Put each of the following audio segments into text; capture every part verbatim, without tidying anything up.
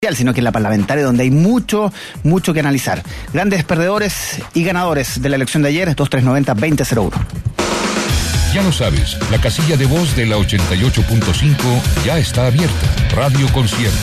sino que en la parlamentaria, donde hay mucho, mucho que analizar. Grandes perdedores y ganadores de la elección de ayer, dos tres noventa, veinte cero uno. Ya lo sabes, la casilla de voz de la ochenta y ocho punto cinco ya está abierta. Radio Concierto,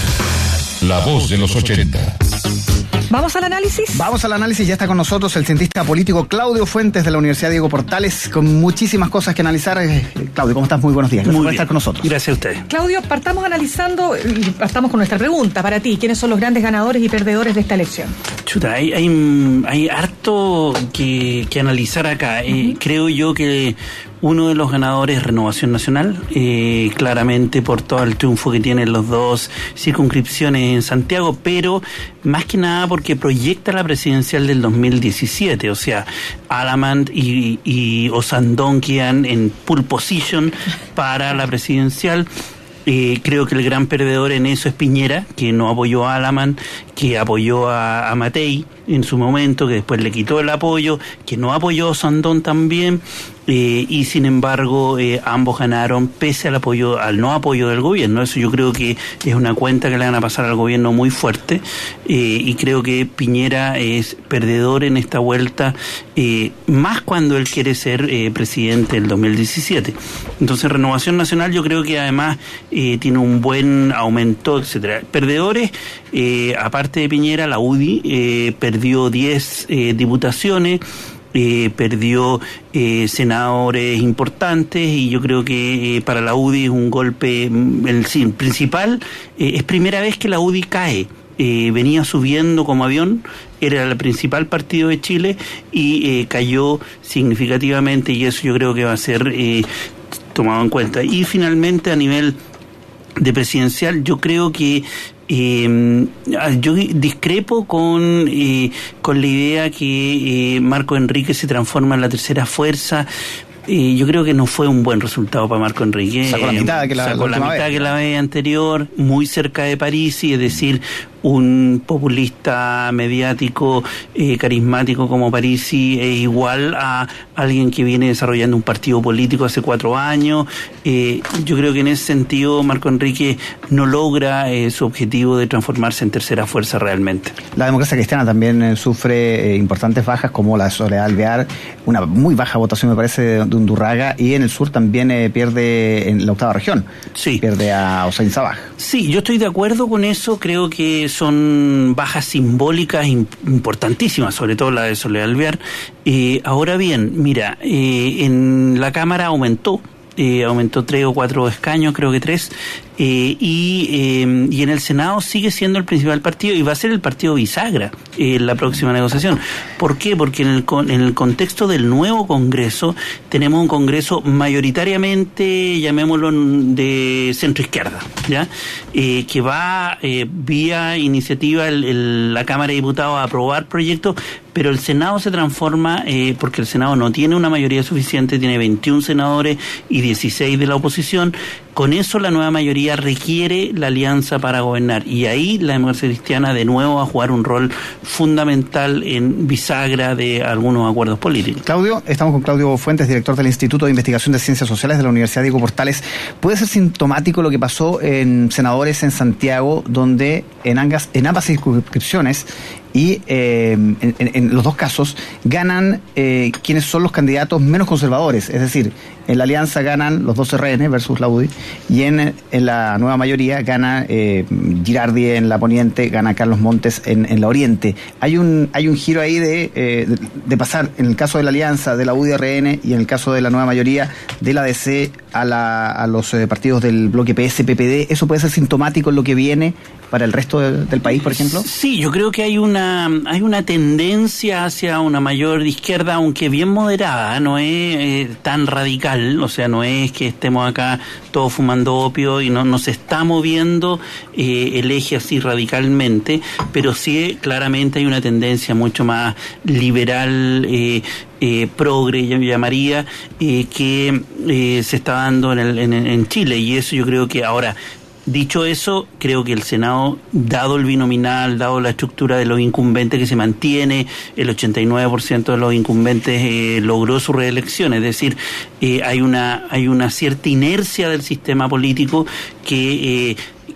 la voz de los ochenta. ¿Vamos al análisis? Vamos al análisis, ya está con nosotros el cientista político Claudio Fuentes de la Universidad Diego Portales, con muchísimas cosas que analizar. Claudio, ¿cómo estás? Muy buenos días. Gracias por estar con nosotros. Gracias a ustedes. Claudio, partamos analizando, y partamos con nuestra pregunta para ti. ¿Quiénes son los grandes ganadores y perdedores de esta elección? Chuta, hay, hay, hay harto que, que analizar acá. Uh-huh. Eh, creo yo que uno de los ganadores es Renovación Nacional, eh, claramente por todo el triunfo que tienen los dos circunscripciones en Santiago, pero más que nada porque proyecta la presidencial del dos mil diecisiete, o sea, Alamand y, y Osandón quedan en pole position para la presidencial. Eh, creo que el gran perdedor en eso es Piñera, que no apoyó a Alamand, que apoyó a, a Matei en su momento, que después le quitó el apoyo, que no apoyó a Osandón también, eh, y sin embargo eh, ambos ganaron pese al apoyo, al no apoyo del gobierno. Eso yo creo que es una cuenta que le van a pasar al gobierno muy fuerte, eh, y creo que Piñera es perdedor en esta vuelta, eh, más cuando él quiere ser eh, presidente del dos mil diecisiete. Entonces Renovación Nacional yo creo que además eh, tiene un buen aumento, etcétera. Perdedores, eh, aparte de Piñera, la U D I eh, perdió diez eh, diputaciones, Eh, perdió eh, senadores importantes, y yo creo que eh, para la U D I es un golpe, el sí, principal, eh, es primera vez que la U D I cae. Eh, venía subiendo como avión, era el principal partido de Chile y eh, cayó significativamente, y eso yo creo que va a ser eh, tomado en cuenta. Y finalmente, a nivel de presidencial, yo creo que Eh, yo discrepo con eh, con la idea que eh, Marco Enrique se transforma en la tercera fuerza. Eh, yo creo que no fue un buen resultado para Marco Enrique. Sacó la mitad que la, Sacó la, la mitad vez. que la vez anterior, muy cerca de Parisi, es decir, un populista mediático eh, carismático como Parisi es igual a alguien que viene desarrollando un partido político hace cuatro años. Eh, yo creo que en ese sentido Marco Enrique no logra eh, su objetivo de transformarse en tercera fuerza realmente. La democracia cristiana también eh, sufre eh, importantes bajas, como la de Soledad Alvear, una muy baja votación me parece de, de Undurraga, y en el sur también eh, pierde en la octava región. Sí. Pierde a Hossein Sabaj. Sí, yo estoy de acuerdo con eso. Creo que son bajas simbólicas importantísimas, sobre todo la de Soledad Alvear. Eh, ahora bien, mira, eh, en la Cámara aumentó, eh, aumentó tres o cuatro escaños, creo que tres, eh, y, eh, y en el Senado sigue siendo el principal partido y va a ser el partido bisagra en eh, la próxima negociación. ¿Por qué? Porque en el, en el contexto del nuevo Congreso tenemos un Congreso mayoritariamente, llamémoslo, de centro-izquierda, ¿ya? Eh, que va eh, vía iniciativa el, el, la Cámara de Diputados a aprobar proyectos, pero el Senado se transforma, eh, porque el Senado no tiene una mayoría suficiente, tiene veintiún senadores y dieciséis de la oposición. Con eso la nueva mayoría requiere la alianza para gobernar, y ahí la democracia cristiana de nuevo va a jugar un rol fundamental en bisagra de algunos acuerdos políticos. Claudio, estamos con Claudio Fuentes, director del Instituto de Investigación de Ciencias Sociales de la Universidad Diego Portales. ¿Puede ser sintomático lo que pasó en senadores en Santiago, donde en ambas, en ambas circunscripciones y eh, en, en, en los dos casos ganan eh, quienes son los candidatos menos conservadores? Es decir, en la alianza ganan los dos R N versus la U D I, y en, en la nueva mayoría gana eh, Girardi en la Poniente, gana Carlos Montes en, en la Oriente. Hay un hay un giro ahí de, eh, de, de pasar, en el caso de la alianza de la U D I R N, y en el caso de la nueva mayoría de la D C a, la, a los eh, partidos del bloque P S P P D. ¿Eso puede ser sintomático en lo que viene para el resto de, del país, por ejemplo? Sí, yo creo que hay una hay una tendencia hacia una mayor izquierda, aunque bien moderada, no es eh, tan radical. O sea, no es que estemos acá todos fumando opio y no, no se está moviendo eh, el eje así radicalmente, pero sí claramente hay una tendencia mucho más liberal, eh, eh, progre, yo llamaría, eh, que eh, se está dando en, el, en, en Chile, y eso yo creo que ahora... Dicho eso, creo que el Senado, dado el binominal, dado la estructura de los incumbentes que se mantiene, el ochenta y nueve por ciento de los incumbentes eh, logró su reelección, es decir, eh, hay una hay una cierta inercia del sistema político que... Eh,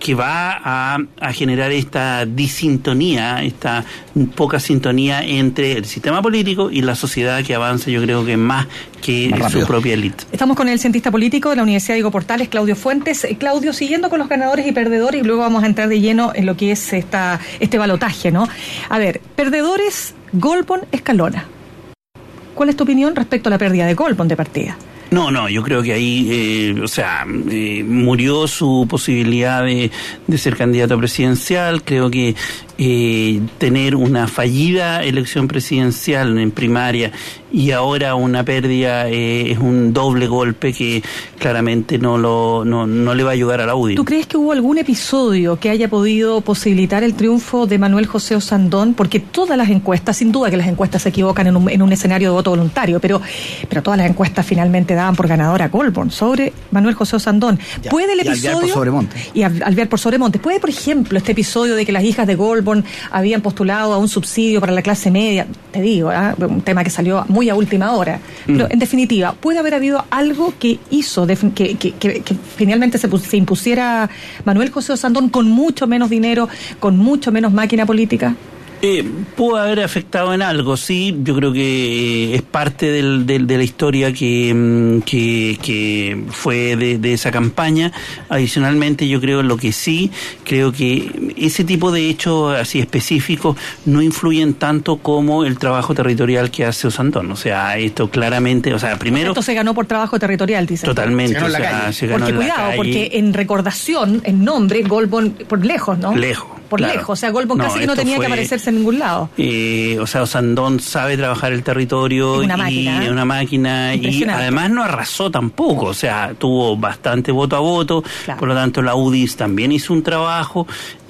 que va a, a generar esta disintonía, esta poca sintonía entre el sistema político y la sociedad que avanza, yo creo que más que más su propia élite. Estamos con el cientista político de la Universidad Diego Portales, Claudio Fuentes. Claudio, siguiendo con los ganadores y perdedores, y luego vamos a entrar de lleno en lo que es esta este balotaje, ¿no? A ver, perdedores, Goldborn, Escalona. ¿Cuál es tu opinión respecto a la pérdida de Goldborn de partida? No, no, yo creo que ahí, eh, o sea, eh, murió su posibilidad de, de ser candidato presidencial. Creo que eh, tener una fallida elección presidencial en primaria y ahora una pérdida eh, es un doble golpe que claramente no lo no, no le va a ayudar a la U D I. ¿Tú crees que hubo algún episodio que haya podido posibilitar el triunfo de Manuel José Osandón? Porque todas las encuestas, sin duda que las encuestas se equivocan en un, en un escenario de voto voluntario, pero, pero todas las encuestas finalmente daban por ganadora a Goldborn sobre Manuel José Osandón. Ya, ¿Puede el episodio... Y Alvear por Sobremonte. Y Alvear por Sobremonte. ¿Puede, por ejemplo, este episodio de que las hijas de Goldborn habían postulado a un subsidio para la clase media? Te digo, ¿eh? Un tema que salió muy a última hora. Pero, mm. en definitiva, ¿puede haber habido algo que hizo de, que, que, que, que finalmente se, se impusiera Manuel José Osandón con mucho menos dinero, con mucho menos máquina política? Eh, pudo haber afectado en algo, sí. Yo creo que eh, es parte del, del, de la historia que, que, que fue de, de esa campaña. Adicionalmente, yo creo lo que sí, creo que ese tipo de hechos así específicos no influyen tanto como el trabajo territorial que hace Osandón. O sea, esto claramente, o sea, primero... Esto se ganó por trabajo territorial, dice. Totalmente. Se ganó en la o sea, calle. se ganó porque en la cuidado, calle. porque en recordación, en nombre, Goldborn, por lejos, ¿no? Lejos. Por claro. lejos, o sea, Goldborn No, casi que no tenía fue, que aparecerse en ningún lado. Eh, o sea, Osandón sabe trabajar el territorio es una y máquina, es una máquina y además no arrasó tampoco, o sea, tuvo bastante voto a voto, claro. Por lo tanto la U D I también hizo un trabajo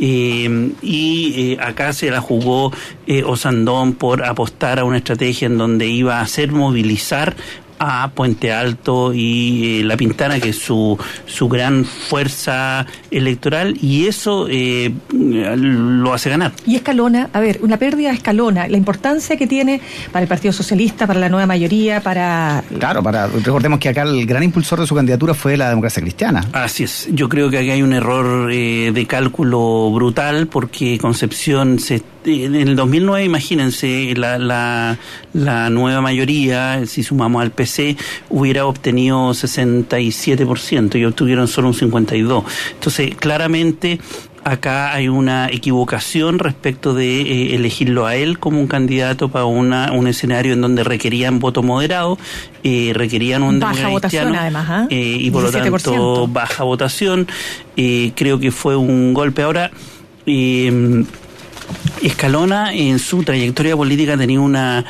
eh, y eh, acá se la jugó eh, Osandón por apostar a una estrategia en donde iba a hacer movilizar a Puente Alto y eh, La Pintana, que es su, su gran fuerza electoral, y eso eh, lo hace ganar. Y Escalona, a ver, una pérdida de Escalona, la importancia que tiene para el Partido Socialista, para la nueva mayoría, para... Claro, para recordemos que acá el gran impulsor de su candidatura fue la Democracia Cristiana. Así es, yo creo que aquí hay un error eh, de cálculo brutal, porque Concepción se en el dos mil nueve, imagínense, la, la, la nueva mayoría, si sumamos al P C, hubiera obtenido sesenta y siete por ciento y obtuvieron solo un cincuenta y dos por ciento. Entonces, claramente, acá hay una equivocación respecto de eh, elegirlo a él como un candidato para una, un escenario en donde requerían voto moderado, eh, requerían un baja votación además, ¿eh? Eh, y por lo tanto baja votación. Eh, creo que fue un golpe. Ahora, eh, Escalona en su trayectoria política tenía una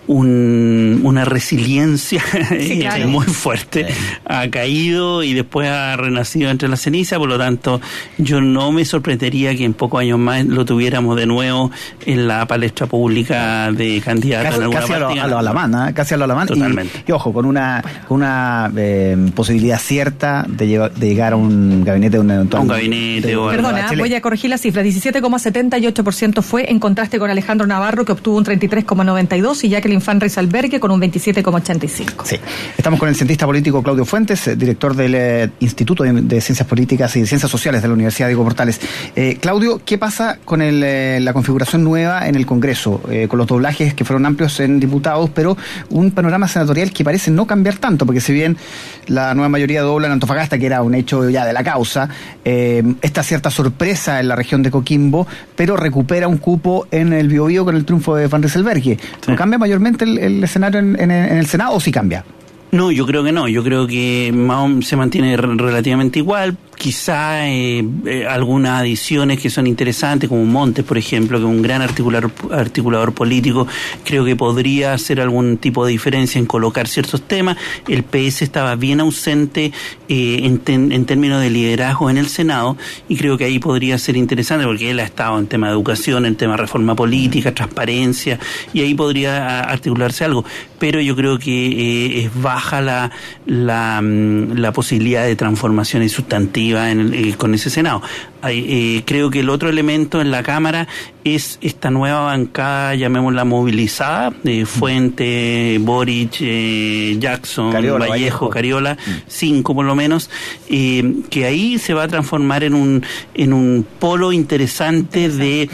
un, una resiliencia sí, claro. muy fuerte, sí. Ha caído y después ha renacido entre las cenizas, por lo tanto yo no me sorprendería que en pocos años más lo tuviéramos de nuevo en la palestra pública de candidato casi, en alguna casi parte. A lo Alamán, ¿eh? Casi a lo Alamán. Totalmente. Y, y ojo, con una, con una eh, posibilidad cierta de, llevar, de llegar a un gabinete de un eventual... Un gabinete. De, o Perdona, voy a corregir la cifra. diecisiete coma setenta y ocho por ciento fue en contraste con Alejandro Navarro, que obtuvo un treinta y tres coma noventa y dos, y Jacqueline Van Rys-Albergue con un veintisiete coma ochenta y cinco. Sí. Estamos con el cientista político Claudio Fuentes, director del eh, Instituto de, de Ciencias Políticas y Ciencias Sociales de la Universidad Diego Portales. Eh, Claudio, ¿qué pasa con el, eh, la configuración nueva en el Congreso? Eh, con los doblajes que fueron amplios en diputados, pero un panorama senatorial que parece no cambiar tanto, porque si bien la nueva mayoría dobla en Antofagasta, que era un hecho ya de la causa, eh, esta cierta sorpresa en la región de Coquimbo, pero recupera un cupo en el Biobío con el triunfo de Van Rys-Albergue. ¿No cambia mayormente el, el escenario en, en, en el Senado o sí cambia? No, yo creo que no. Yo creo que Mahom se mantiene relativamente igual. Quizá eh, eh, algunas adiciones que son interesantes, como Montes, por ejemplo, que es un gran articulador, articulador político, creo que podría hacer algún tipo de diferencia en colocar ciertos temas. El P S estaba bien ausente eh, en, ten, en términos de liderazgo en el Senado, y creo que ahí podría ser interesante, porque él ha estado en tema de educación, en tema de reforma política, transparencia, y ahí podría articularse algo. Pero yo creo que eh, es baja la, la, la posibilidad de transformaciones sustantivas alternativa en, eh, con ese Senado. Hay, eh, creo que el otro elemento en la Cámara es esta nueva bancada, llamémosla movilizada, de Fuente, Boric, eh, Jackson, Cariola, Vallejo, Vallejo, Cariola, cinco por lo menos, eh, que ahí se va a transformar en un en un polo interesante de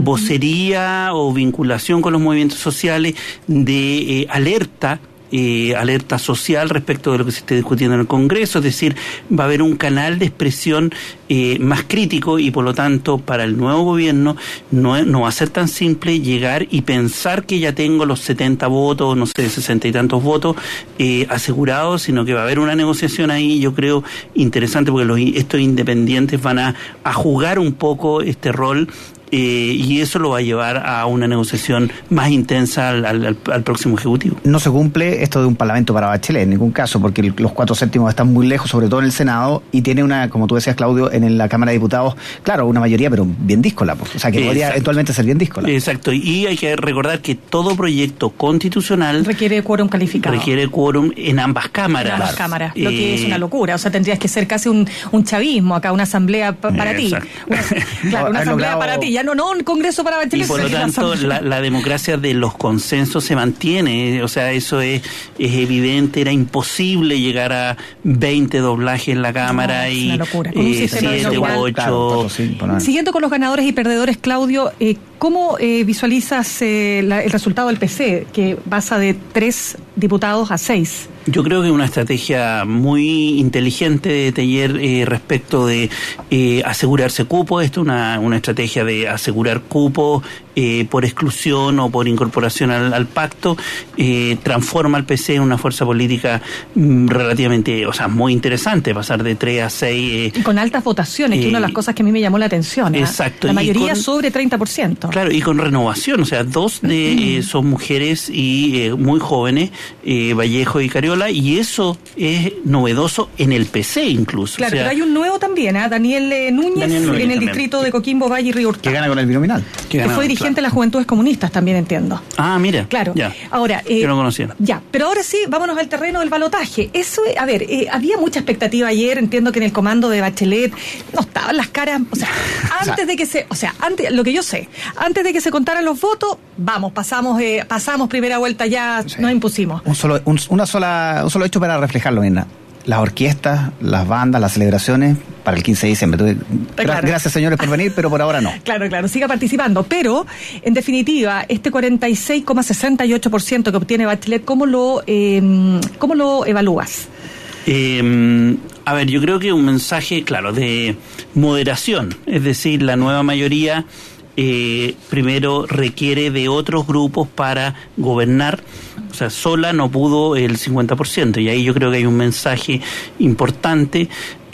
vocería o vinculación con los movimientos sociales, de eh, alerta. Eh, alerta social respecto de lo que se esté discutiendo en el Congreso, es decir, va a haber un canal de expresión eh, más crítico y por lo tanto para el nuevo gobierno no, no va a ser tan simple llegar y pensar que ya tengo los setenta votos, no sé, sesenta y tantos votos eh, asegurados, sino que va a haber una negociación ahí, yo creo, interesante porque los, estos independientes van a, a jugar un poco este rol. Eh, y eso lo va a llevar a una negociación más intensa al, al, al próximo Ejecutivo. No se cumple esto de un parlamento para Bachelet en ningún caso, porque el, los cuatro séptimos están muy lejos, sobre todo en el Senado, y tiene una, como tú decías, Claudio, en la Cámara de Diputados, claro, una mayoría, pero bien díscola, pues, o sea, que Exacto. podría eventualmente ser bien díscola. Exacto, y hay que recordar que todo proyecto constitucional requiere quórum calificado. Requiere quórum en ambas cámaras. En ambas cámaras, lo eh, que es una locura, o sea, tendrías que ser casi un, un chavismo acá, una asamblea pa, para ti. Una, claro, una asamblea logrado... para ti, ya no, no un congreso para Bachelet. Y por lo tanto, la, la democracia de los consensos se mantiene, o sea, eso es, es evidente, era imposible llegar a veinte doblajes en la Cámara no, y una locura. Con un siete u ocho. Siguiendo con los ganadores y perdedores, Claudio, eh, ¿cómo eh, visualizas eh, la, el resultado del P C, que pasa de tres diputados a seis? Yo creo que una estrategia muy inteligente de Teller eh, respecto de eh, asegurarse cupo. Esto es una, una estrategia de asegurar cupo eh, por exclusión o por incorporación al, al pacto. Eh, transforma al P C en una fuerza política mm, relativamente, o sea, muy interesante, pasar de tres a seis. Eh, y con altas votaciones, que es eh, una de las cosas que a mí me llamó la atención. ¿eh? Exacto. La mayoría con, sobre treinta por ciento. Claro, y con renovación, o sea, dos de eh, son mujeres y eh, muy jóvenes, eh, Vallejo y Cariola. Y eso es novedoso en el P C incluso. Claro, o sea, pero hay un nuevo también, ¿eh? Daniel eh, Núñez, Daniel Núñez, en el también. distrito de Coquimbo, Valle y Río Hurtado. Que gana con el binominal. Que, que fue dirigente claro. de las Juventudes Comunistas, también entiendo. Ah, mira. Claro. Ya. Ahora, eh, yo no conocía. Ya, pero ahora sí, vámonos al terreno del balotaje. Eso, a ver, eh, había mucha expectativa ayer, entiendo que en el comando de Bachelet no estaban las caras, o sea, antes o sea, de que se, o sea, antes, lo que yo sé, antes de que se contaran los votos, vamos, pasamos, eh, pasamos primera vuelta ya, sí. nos impusimos. Un solo, un, una sola, un solo hecho para reflejarlo, Mirna. Las orquestas, las bandas, las celebraciones para el quince de diciembre. Claro. Gracias, señores, por venir, pero por ahora no. Claro, claro, siga participando. Pero, en definitiva, este cuarenta y seis coma sesenta y ocho por ciento que obtiene Bachelet, ¿cómo lo, eh, cómo lo evalúas? Eh, a ver, yo creo que un mensaje, claro, de moderación. Es decir, la nueva mayoría eh, primero requiere de otros grupos para gobernar. O sea, sola no pudo el cincuenta por ciento, y ahí yo creo que hay un mensaje importante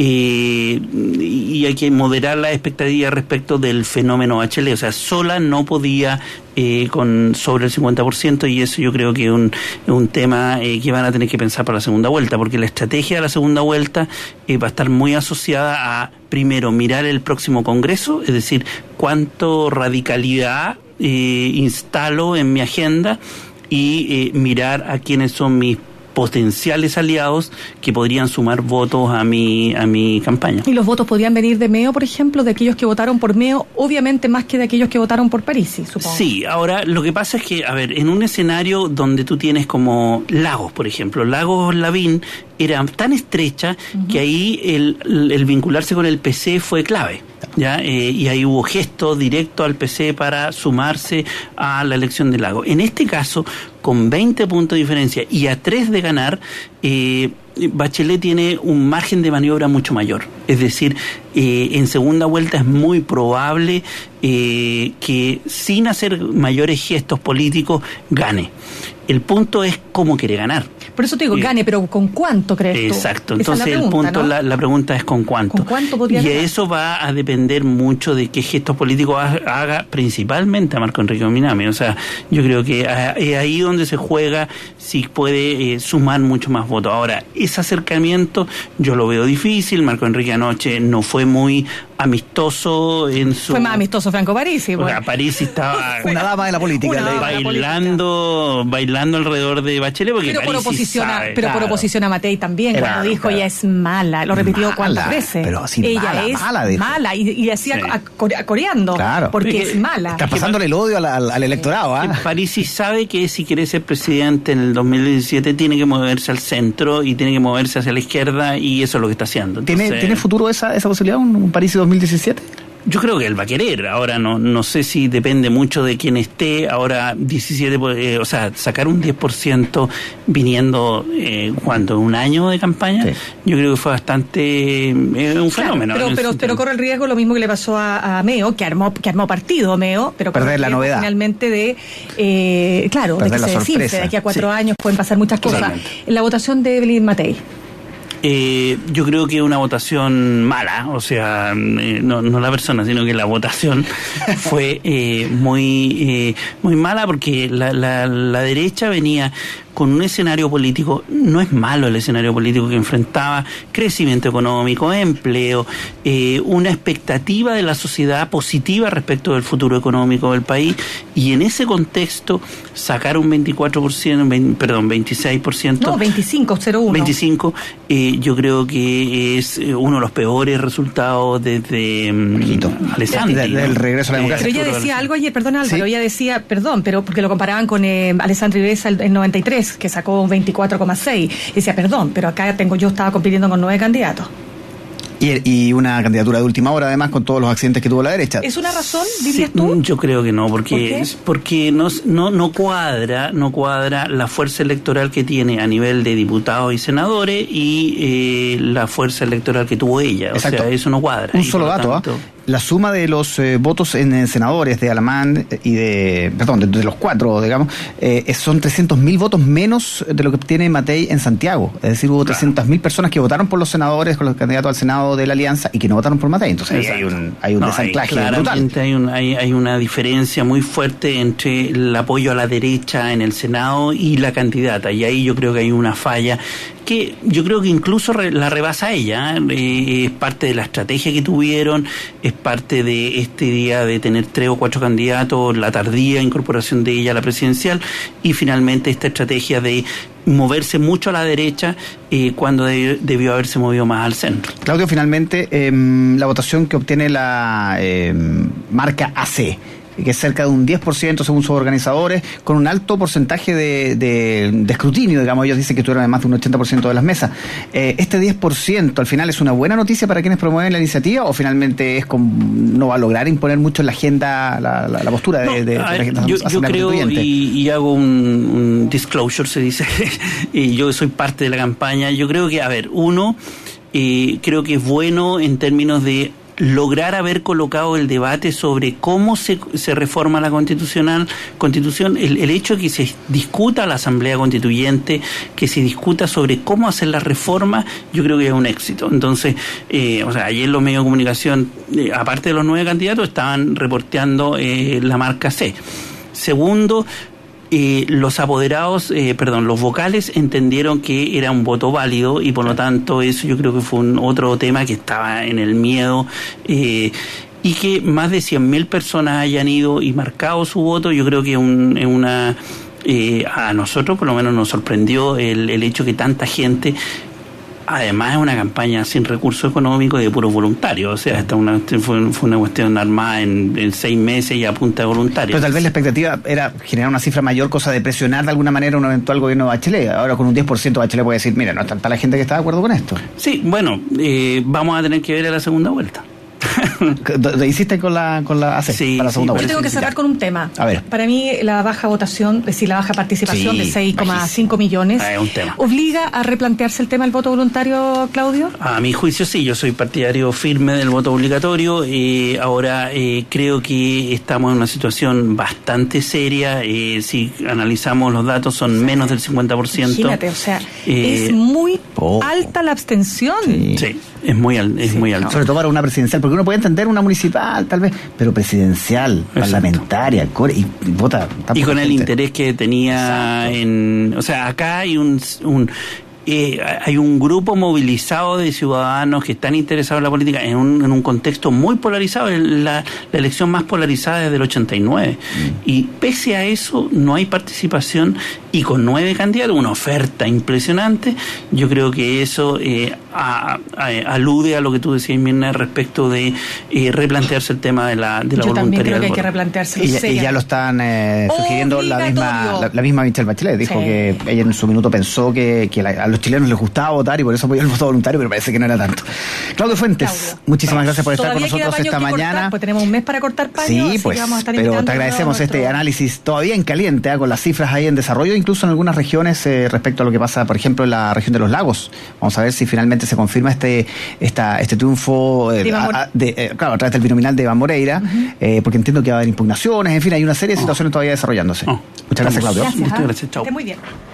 eh, y hay que moderar la expectativa respecto del fenómeno Bachelet. O sea, sola no podía eh, con sobre el cincuenta por ciento, y eso yo creo que es un, un tema eh, que van a tener que pensar para la segunda vuelta, porque la estrategia de la segunda vuelta eh, va a estar muy asociada a, primero, mirar el próximo Congreso, es decir, cuánto radicalidad eh, instalo en mi agenda, y eh, mirar a quiénes son mis potenciales aliados que podrían sumar votos a mi a mi campaña. ¿Y los votos podrían venir de Meo, por ejemplo, de aquellos que votaron por Meo, obviamente más que de aquellos que votaron por Parisi, supongo? Sí, ahora lo que pasa es que, a ver, en un escenario donde tú tienes como Lagos, por ejemplo, Lagos Lavín era tan estrecha uh-huh. que ahí el, el, el vincularse con el P C fue clave. ¿Ya? Eh, y ahí hubo gesto directo al P C para sumarse a la elección de Lago. En este caso, con veinte puntos de diferencia y a tres de ganar, eh, Bachelet tiene un margen de maniobra mucho mayor. Es decir, eh, en segunda vuelta es muy probable eh, que sin hacer mayores gestos políticos gane. El punto es cómo quiere ganar. Por eso te digo, eh, gane, pero ¿con cuánto crees tú? Exacto, entonces pregunta, el punto, ¿no? la, la pregunta es ¿con cuánto? ¿Con cuánto podría y ganar? Eso va a depender mucho de qué gestos políticos haga, principalmente a Marco Enrique Minami. O sea, yo creo que es ahí donde se juega si puede eh, sumar mucho más votos. Ahora, ese acercamiento yo lo veo difícil. Marco Enrique anoche no fue muy amistoso en su... Fue más amistoso Franco Parisi. O sea, Parisi estaba... una dama de la política. Una dama bailando, bailando alrededor de Bachelet, porque pero por Parisi oposición, a, sabe, pero claro. por oposición a Matei también, Claro, cuando dijo claro. ella es mala, lo repitió Mala, cuántas veces. pero así ella mala, es mala, dijo. mala, y, y decía Sí. a- core- coreando, Claro. porque Porque es mala. Está pasándole el odio al, al, al electorado, ¿ah? que Parisi sabe que si quiere ser presidente en el dos mil diecisiete tiene que moverse al centro y tiene que moverse hacia la izquierda, y eso es lo que está haciendo. ¿Tiene, Entonces, ¿Tiene futuro esa, esa posibilidad, un, un París dos mil diecisiete? yo creo que él va a querer. Ahora no no sé si depende mucho de quién esté. Ahora diecisiete, eh, o sea, sacar un diez por ciento viniendo, eh, ¿cuánto? ¿Un año de campaña? Sí. Yo creo que fue bastante... eh, un Claro, fenómeno. pero, en ese pero, sentido. pero corre el riesgo lo mismo que le pasó a, a Meo, que armó, que armó partido Meo, pero corre Perder el la riesgo novedad. finalmente de, eh, claro, de Perder que la se desinfle. sorpresa. De aquí a cuatro Sí. años pueden pasar muchas cosas. Totalmente. En la votación de Evelyn Matei. Eh, yo creo que una votación mala, o sea, eh, no, no la persona, sino que la votación fue eh, muy eh, muy mala, porque la, la, la derecha venía con un escenario político. No es malo el escenario político que enfrentaba: crecimiento económico, empleo, eh, una expectativa de la sociedad positiva respecto del futuro económico del país, y en ese contexto sacar un veinticuatro por ciento, veinte, perdón, veintiséis por ciento, No, veinticinco cero uno. veinticinco, eh, yo creo que es eh, uno de los peores resultados desde um, Alessandri, Del- del regreso a la democracia. Pero ella decía algo ayer, perdón Álvaro, Sí. ella decía, perdón, pero porque lo comparaban con eh, Alessandri Besa en noventa y tres, que sacó un veinticuatro coma seis. Decía, perdón, pero acá tengo yo estaba compitiendo con nueve candidatos. Y, y una candidatura de última hora, además, con todos los accidentes que tuvo la derecha. ¿Es una razón, dirías Sí, tú? yo creo que no, porque ¿Por qué? es- porque no, no no cuadra no cuadra la fuerza electoral que tiene a nivel de diputados y senadores y eh, la fuerza electoral que tuvo ella. Exacto. O sea, eso no cuadra. Un Y solo por lo dato, ¿ah? tanto, La suma de los eh, votos en, eh, senadores de Alamán y de, perdón, de, de los cuatro, digamos, eh, es- son trescientos mil votos menos de lo que obtiene Matei en Santiago. Es decir, hubo Claro. trescientas mil personas que votaron por los senadores, con los candidatos al Senado de la Alianza, y que no votaron por Matei. Entonces ahí hay exacto. un, hay un No, desanclaje ahí brutal. claramente hay, un, hay, hay una diferencia muy fuerte entre el apoyo a la derecha en el Senado y la candidata, y ahí yo creo que hay una falla que yo creo que incluso re- la rebasa ella. ¿eh? Eh, es parte de la estrategia que tuvieron, es parte de este día de tener tres o cuatro candidatos, la tardía incorporación de ella a la presidencial, y finalmente esta estrategia de moverse mucho a la derecha eh, cuando de- debió haberse movido más al centro. Claudio, finalmente, eh, la votación que obtiene la eh, marca A C, que es cerca de un diez por ciento según sus organizadores, con un alto porcentaje de, de, de escrutinio, digamos. Ellos dicen que estuvieron además de un ochenta por ciento de las mesas. Eh, ¿Este diez por ciento al final es una buena noticia para quienes promueven la iniciativa, o finalmente es con, no va a lograr imponer mucho en la agenda, la, la, la postura de, No, de, de a la ver, agenda yo, yo asamblea creo, constituyente? y, y hago un, un disclosure, se dice, y yo soy parte de la campaña. Yo creo que, a ver, uno, eh, creo que es bueno en términos de lograr haber colocado el debate sobre cómo se, se reforma la constitucional constitución, el, el hecho de que se discuta la Asamblea Constituyente, que se discuta sobre cómo hacer la reforma, yo creo que es un éxito. Entonces, eh, o sea, ayer los medios de comunicación, eh, aparte de los nueve candidatos, estaban reporteando eh, la marca C. Segundo, Eh, los apoderados, eh, perdón, los vocales entendieron que era un voto válido, y por lo tanto eso yo creo que fue un otro tema que estaba en el miedo, eh, y que más de cien mil personas hayan ido y marcado su voto. Yo creo que es un, es una eh, a nosotros por lo menos nos sorprendió el, el hecho que tanta gente. Además, es una campaña sin recursos económicos y de puros voluntarios. O sea, esta una, fue, fue una cuestión armada en, en seis meses y a punta de voluntarios. Pero tal vez la expectativa era generar una cifra mayor, cosa de presionar de alguna manera un eventual gobierno de Bachelet. Ahora con un diez por ciento Bachelet puede decir, mira, no es tanta la gente que está de acuerdo con esto. Sí, bueno, eh, vamos a tener que ver a la segunda vuelta. ¿Hiciste con la, con la A C Sí, para la segunda sí, Yo vuelta? tengo que cerrar Ya. con un tema. A ver. Para mí, la baja votación, es decir, la baja participación Sí, de seis coma cinco millones, Ah, es un tema. ¿obliga a replantearse el tema del voto voluntario, Claudio? A mi juicio sí, yo soy partidario firme del voto obligatorio. Eh, ahora eh, creo que estamos en una situación bastante seria. Eh, si analizamos los datos, son menos del cincuenta por ciento. Imagínate, o sea, Eh, es muy poco. alta la abstención. Sí. Sí, es muy, al, es muy alto. Sobre todo para una presidencial, porque uno puede entender una municipal, tal vez, pero presidencial, parlamentaria, core, y, y vota. tan Y poca con el gente. interés que tenía Exacto. en... O sea, acá hay un... un eh, hay un grupo movilizado de ciudadanos que están interesados en la política en un, en un contexto muy polarizado, la, la elección más polarizada desde el ochenta y nueve. Mm. Y pese a eso, no hay participación, y con nueve candidatos, una oferta impresionante. Yo creo que eso eh, a, a, alude a lo que tú decías, Mirna, respecto de eh, replantearse el tema de la, de la Yo voluntariedad. también creo que hay que replantearse. Y, y ya lo están eh, sugiriendo la misma, la, la misma Michelle Bachelet. Dijo sí. que ella en su minuto pensó que, que la, a los chilenos les gustaba votar y por eso apoyó el voto voluntario, pero parece que no era tanto. Claudio Fuentes, Claudio. muchísimas gracias por estar con nosotros esta mañana. Cortar, pues tenemos un mes para cortar paños. Sí, pues, vamos a estar pero te agradecemos nuestro... este análisis todavía en caliente, ¿eh? con las cifras ahí en desarrollo, incluso en algunas regiones eh, respecto a lo que pasa, por ejemplo, en la región de los lagos. Vamos a ver si finalmente se confirma este esta este triunfo, eh, a, a, de, eh, claro, a través del binominal de Iván Moreira, uh-huh. eh, porque entiendo que va a haber impugnaciones, en fin, hay una serie de situaciones oh. todavía desarrollándose. Oh. Muchas gracias, Claudio. Gracias, Muchas gracias, chao. Muy bien.